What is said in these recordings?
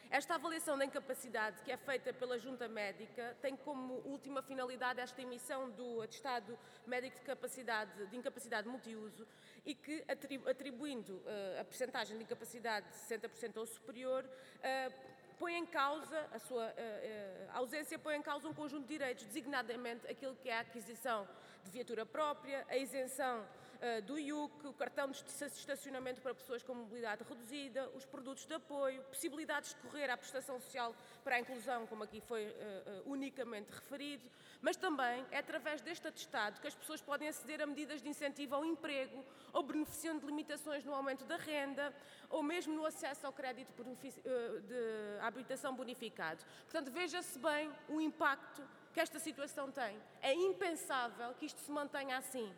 Esta avaliação da incapacidade, que é feita pela Junta Médica, tem como última finalidade esta emissão do atestado médico de incapacidade multiuso e que, atribuindo a percentagem de incapacidade de 60% ou superior, põe em causa, a sua ausência põe em causa um conjunto de direitos, designadamente aquilo que é a aquisição de viatura própria, a isenção do IUC, o cartão de estacionamento para pessoas com mobilidade reduzida, os produtos de apoio, possibilidades de recorrer à prestação social para a inclusão, como aqui foi unicamente referido, mas também é através deste atestado que as pessoas podem aceder a medidas de incentivo ao emprego ou beneficiando de limitações no aumento da renda ou mesmo no acesso ao crédito de habitação bonificado. Portanto, veja-se bem o impacto que esta situação tem. É impensável que isto se mantenha assim.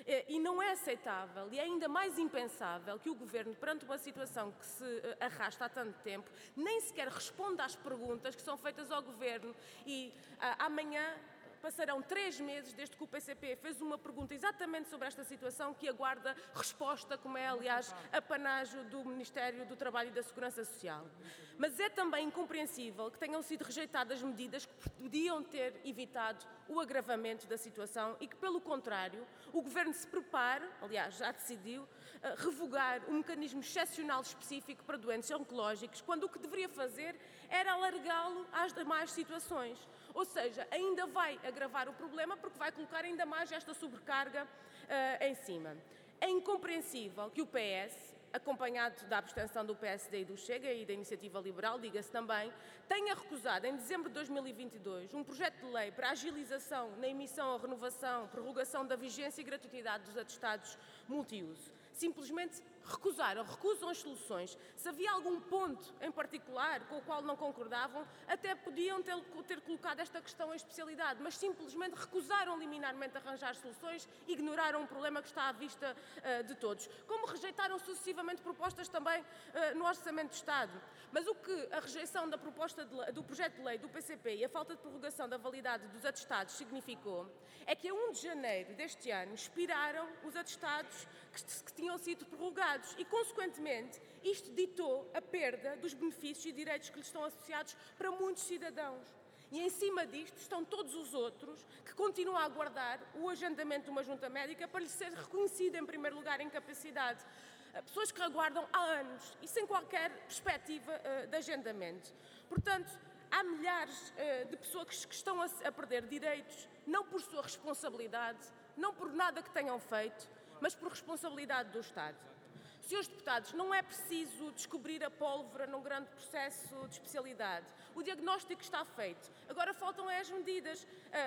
E não é aceitável, e é ainda mais impensável que o Governo, perante uma situação que se arrasta há tanto tempo, nem sequer responda às perguntas que são feitas ao Governo e amanhã passarão 3 meses desde que o PCP fez uma pergunta exatamente sobre esta situação que aguarda resposta, como é, aliás, apanágio do Ministério do Trabalho e da Segurança Social. Mas é também incompreensível que tenham sido rejeitadas medidas que podiam ter evitado o agravamento da situação e que, pelo contrário, o Governo se prepare, aliás, já decidiu, revogar um mecanismo excepcional específico para doentes oncológicos, quando o que deveria fazer era alargá-lo às demais situações. Ou seja, ainda vai agravar o problema porque vai colocar ainda mais esta sobrecarga em cima. É incompreensível que o PS, acompanhado da abstenção do PSD e do Chega e da Iniciativa Liberal, diga-se também, tenha recusado em dezembro de 2022 um projeto de lei para a agilização na emissão, a renovação, prorrogação da vigência e gratuidade dos atestados multiuso. Simplesmente recusam as soluções. Se havia algum ponto em particular com o qual não concordavam, até podiam ter colocado esta questão em especialidade, mas simplesmente recusaram liminarmente arranjar soluções, ignoraram um problema que está à vista de todos. Como rejeitaram sucessivamente propostas também no Orçamento de Estado. Mas o que a rejeição do projeto de lei do PCP e a falta de prorrogação da validade dos atestados significou é que a 1 de janeiro deste ano expiraram os atestados que tinham sido prorrogados e, consequentemente, isto ditou a perda dos benefícios e direitos que lhes estão associados para muitos cidadãos. E em cima disto estão todos os outros que continuam a aguardar o agendamento de uma junta médica para lhes ser reconhecida, em primeiro lugar, a incapacidade. Pessoas que aguardam há anos e sem qualquer perspectiva de agendamento. Portanto, há milhares de pessoas que estão a perder direitos, não por sua responsabilidade, não por nada que tenham feito, mas por responsabilidade do Estado. Senhores deputados, não é preciso descobrir a pólvora num grande processo de especialidade. O diagnóstico está feito. Agora faltam as medidas.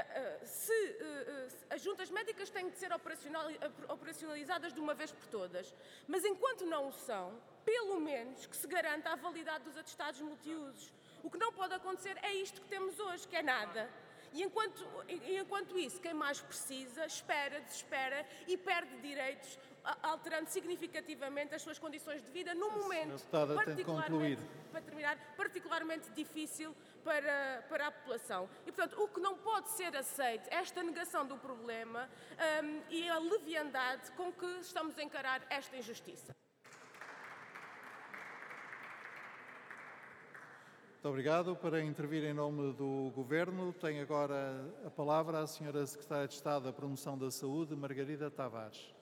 As juntas médicas têm de ser operacionalizadas de uma vez por todas. Mas enquanto não o são, pelo menos que se garanta a validade dos atestados multiusos. O que não pode acontecer é isto que temos hoje, que é nada. E enquanto isso, quem mais precisa, espera, desespera e perde direitos, alterando significativamente as suas condições de vida num momento particularmente difícil para a população. E, portanto, o que não pode ser aceito é esta negação do problema e a leviandade com que estamos a encarar esta injustiça. Muito obrigado. Para intervir em nome do Governo, tem agora a palavra a Sra. Secretária de Estado da Promoção da Saúde, Margarida Tavares.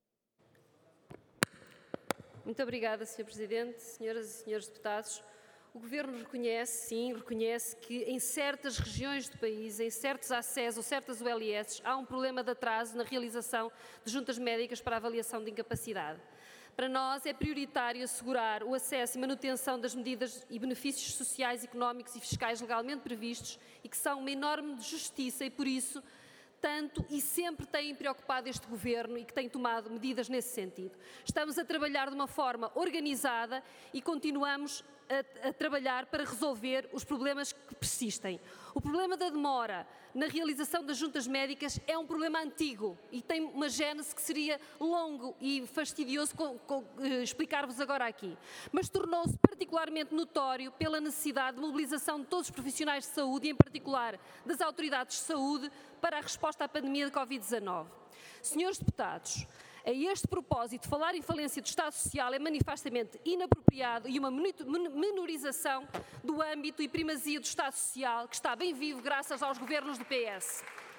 Muito obrigada, Sr. Presidente, senhoras e senhores deputados. O Governo reconhece que em certas regiões do país, em certos ACES ou certas ULS, há um problema de atraso na realização de juntas médicas para avaliação de incapacidade. Para nós é prioritário assegurar o acesso e manutenção das medidas e benefícios sociais, económicos e fiscais legalmente previstos e que são uma enorme justiça e, por isso, tanto e sempre têm preocupado este Governo e que tem tomado medidas nesse sentido. Estamos a trabalhar de uma forma organizada e continuamos a trabalhar para resolver os problemas que persistem. O problema da demora na realização das juntas médicas é um problema antigo e tem uma gênese que seria longo e fastidioso explicar-vos agora aqui. Mas tornou-se particularmente notório pela necessidade de mobilização de todos os profissionais de saúde e, em particular, das autoridades de saúde para a resposta à pandemia de Covid-19. Senhores deputados, A este propósito, falar em falência do Estado Social é manifestamente inapropriado e uma menorização do âmbito e primazia do Estado Social, que está bem vivo graças aos governos do PS.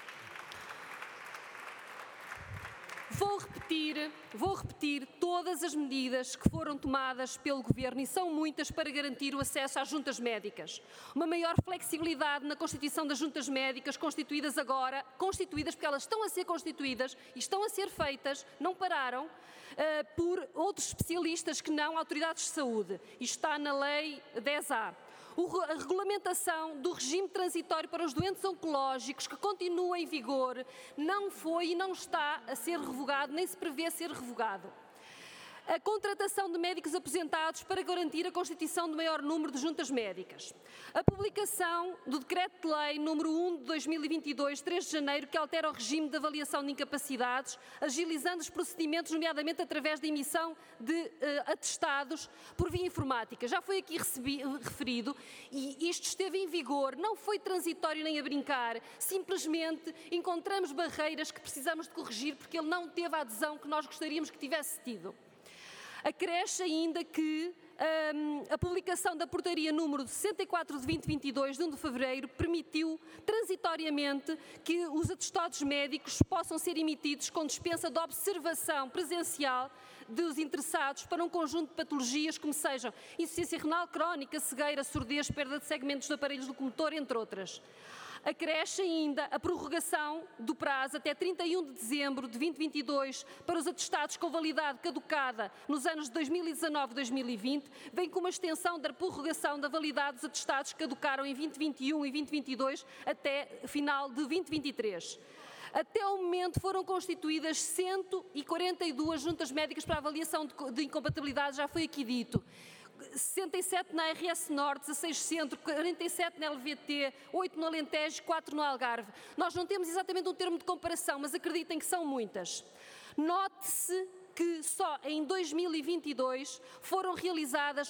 Vou repetir todas as medidas que foram tomadas pelo Governo, e são muitas, para garantir o acesso às juntas médicas. Uma maior flexibilidade na constituição das juntas médicas, constituídas porque elas estão a ser constituídas e estão a ser feitas, não pararam, por outros especialistas que não autoridades de saúde. Isto está na Lei 10A. A regulamentação do regime transitório para os doentes oncológicos, que continua em vigor, não foi e não está a ser revogado, nem se prevê ser revogado. A contratação de médicos aposentados para garantir a constituição do maior número de juntas médicas. A publicação do Decreto-Lei número 1 de 2022, 3 de janeiro, que altera o regime de avaliação de incapacidades, agilizando os procedimentos, nomeadamente através da emissão de atestados por via informática. Já foi aqui referido, e isto esteve em vigor, não foi transitório nem a brincar, simplesmente encontramos barreiras que precisamos de corrigir porque ele não teve a adesão que nós gostaríamos que tivesse tido. Acresce ainda que a publicação da portaria número 64 de 2022, de 1 de fevereiro, permitiu transitoriamente que os atestados médicos possam ser emitidos com dispensa de observação presencial dos interessados para um conjunto de patologias como sejam insuficiência renal crónica, cegueira, surdez, perda de segmentos de aparelhos locomotor, entre outras. Acresce ainda a prorrogação do prazo até 31 de dezembro de 2022 para os atestados com validade caducada nos anos de 2019 e 2020, bem como a extensão da prorrogação da validade dos atestados que caducaram em 2021 e 2022 até final de 2023. Até ao momento foram constituídas 142 juntas médicas para avaliação de incompatibilidade, já foi aqui dito. 67 na RS Norte, 16 Centro, 47 na LVT, 8 no Alentejo, 4 no Algarve. Nós não temos exatamente um termo de comparação, mas acreditem que são muitas. Note-se que só em 2022 foram realizadas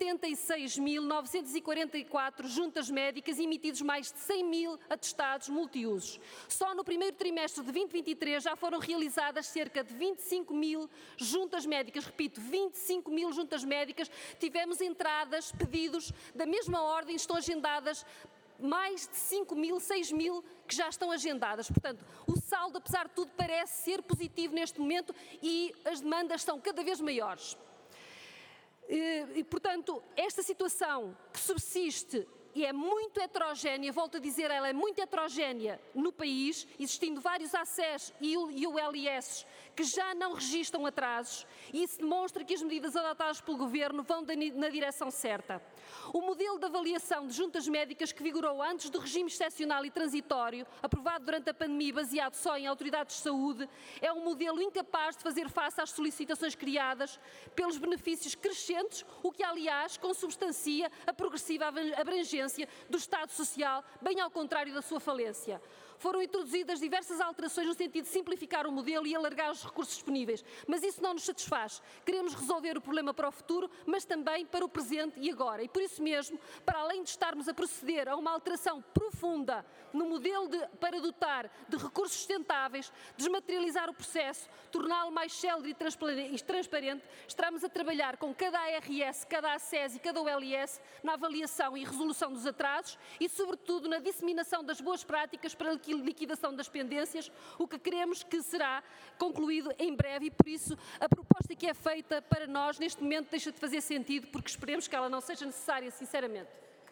86.944 juntas médicas e emitidos mais de 100.000 atestados multiusos. Só no primeiro trimestre de 2023 já foram realizadas cerca de 25.000 juntas médicas. Repito, 25.000 juntas médicas. Tivemos entradas, pedidos da mesma ordem, estão agendadas mais de 5.000, 6.000 que já estão agendadas. Portanto, o saldo, apesar de tudo, parece ser positivo neste momento e as demandas são cada vez maiores. E, portanto, esta situação que subsiste e é muito heterogénea, volto a dizer, ela é muito heterogénea no país, existindo vários ACES e ULS que já não registram atrasos, e isso demonstra que as medidas adotadas pelo Governo vão na direção certa. O modelo de avaliação de juntas médicas que vigorou antes do regime excepcional e transitório, aprovado durante a pandemia e baseado só em autoridades de saúde, é um modelo incapaz de fazer face às solicitações criadas pelos benefícios crescentes, o que, aliás, consubstancia a progressiva abrangência do Estado Social, bem ao contrário da sua falência. Foram introduzidas diversas alterações no sentido de simplificar o modelo e alargar os recursos disponíveis, mas isso não nos satisfaz. Queremos resolver o problema para o futuro, mas também para o presente e agora. E por isso mesmo, para além de estarmos a proceder a uma alteração profunda no modelo para dotar de recursos sustentáveis, desmaterializar o processo, torná-lo mais célere e transparente, estamos a trabalhar com cada ARS, cada ACES e cada ULS na avaliação e resolução dos atrasos e, sobretudo, na disseminação das boas práticas para a liquidação das pendências, o que queremos que será concluído em breve e, por isso, a proposta que é feita para nós, neste momento, deixa de fazer sentido, porque esperemos que ela não seja necessária, sinceramente.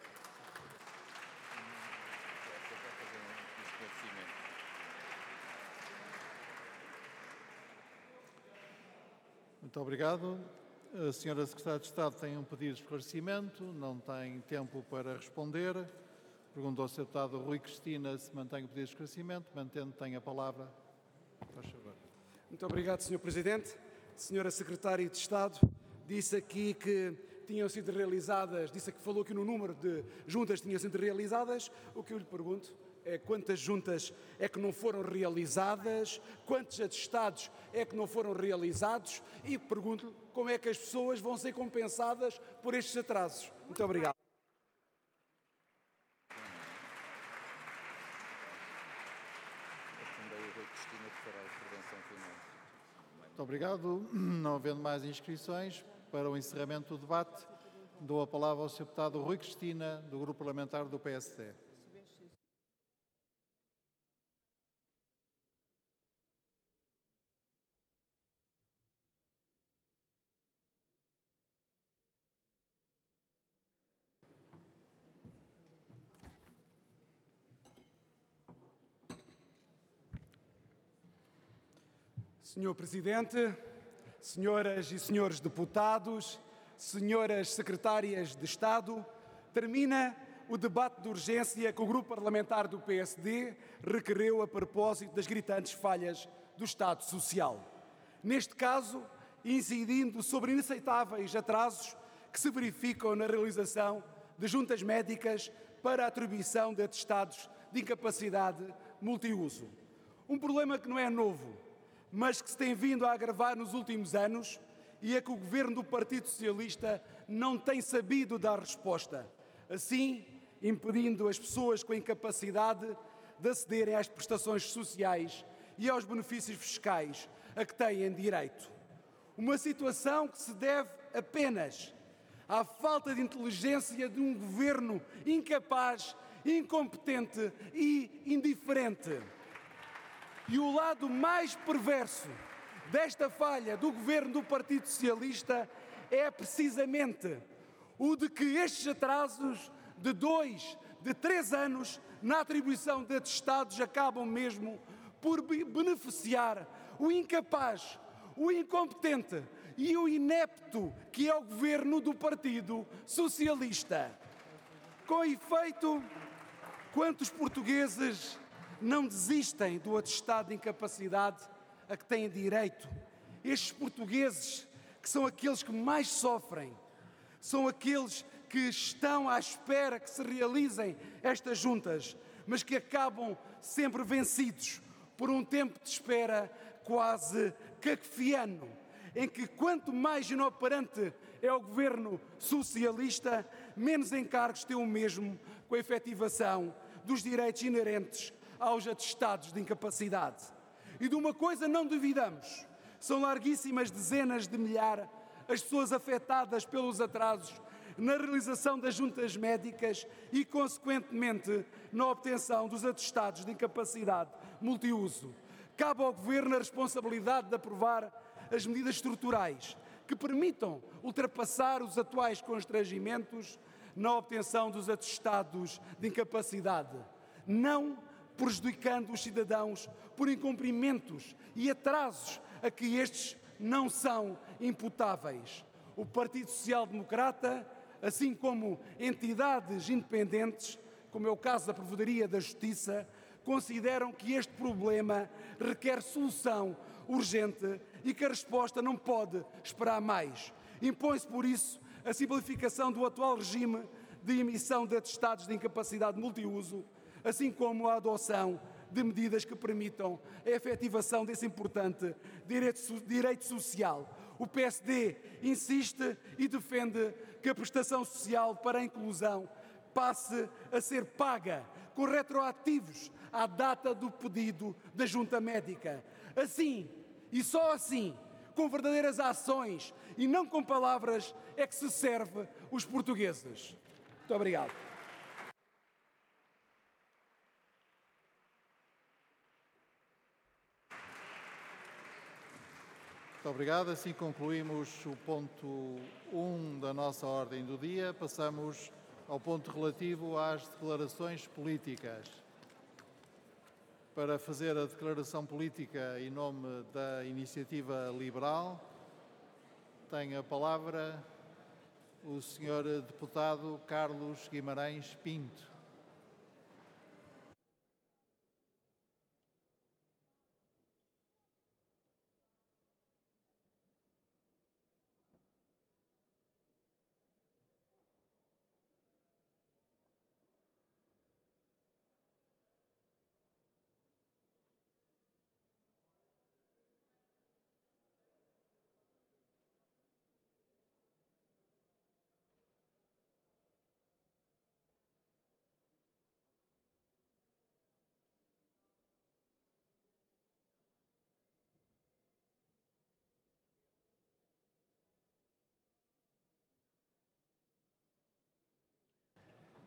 Muito obrigado. A senhora Secretária de Estado tem um pedido de esclarecimento, não tem tempo para responder. Pergunto ao Sr. Deputado Rui Cristina se mantém o pedido de esclarecimento. Mantendo, tem a palavra. Faz favor. Muito obrigado, Sr. Presidente. Senhora Secretária de Estado, disse aqui que tinham sido realizadas, disse que falou que no número de juntas tinham sido realizadas. O que eu lhe pergunto é quantas juntas é que não foram realizadas, quantos atestados é que não foram realizados e pergunto-lhe como é que as pessoas vão ser compensadas por estes atrasos. Muito obrigado. Muito Muito obrigado. Não havendo mais inscrições para o encerramento do debate, dou a palavra ao Sr. Deputado Rui Cristina, do Grupo Parlamentar do PSD. Senhor Presidente, senhoras e senhores deputados, senhoras secretárias de Estado, termina o debate de urgência que o Grupo Parlamentar do PSD requereu a propósito das gritantes falhas do Estado Social. Neste caso, incidindo sobre inaceitáveis atrasos que se verificam na realização de juntas médicas para a atribuição de atestados de incapacidade multiuso. Um problema que não é novo, mas que se tem vindo a agravar nos últimos anos e a que o Governo do Partido Socialista não tem sabido dar resposta, assim impedindo as pessoas com incapacidade de acederem às prestações sociais e aos benefícios fiscais a que têm direito. Uma situação que se deve apenas à falta de inteligência de um Governo incapaz, incompetente e indiferente. E o lado mais perverso desta falha do Governo do Partido Socialista é precisamente o de que estes atrasos de 2, de 3 anos na atribuição de atestados acabam mesmo por beneficiar o incapaz, o incompetente e o inepto que é o Governo do Partido Socialista. Com efeito, quantos portugueses não desistem do atestado de incapacidade a que têm direito? Estes portugueses, que são aqueles que mais sofrem, são aqueles que estão à espera que se realizem estas juntas, mas que acabam sempre vencidos por um tempo de espera quase caquefiano, em que quanto mais inoperante é o Governo Socialista, menos encargos tem o mesmo com a efetivação dos direitos inerentes aos atestados de incapacidade. E de uma coisa não duvidamos, são larguíssimas dezenas de milhares as pessoas afetadas pelos atrasos na realização das juntas médicas e, consequentemente, na obtenção dos atestados de incapacidade multiuso. Cabe ao Governo a responsabilidade de aprovar as medidas estruturais que permitam ultrapassar os atuais constrangimentos na obtenção dos atestados de incapacidade, não prejudicando os cidadãos por incumprimentos e atrasos a que estes não são imputáveis. O Partido Social Democrata, assim como entidades independentes, como é o caso da Provedoria da Justiça, consideram que este problema requer solução urgente e que a resposta não pode esperar mais. Impõe-se, por isso, a simplificação do atual regime de emissão de atestados de incapacidade multiuso, assim como a adoção de medidas que permitam a efetivação desse importante direito social. O PSD insiste e defende que a prestação social para a inclusão passe a ser paga com retroativos à data do pedido da Junta Médica. Assim, e só assim, com verdadeiras ações e não com palavras, é que se serve os portugueses. Muito obrigado. Muito obrigado. Assim concluímos o ponto 1 da nossa ordem do dia. Passamos ao ponto relativo às declarações políticas. Para fazer a declaração política em nome da Iniciativa Liberal, tem a palavra o Sr. Deputado Carlos Guimarães Pinto.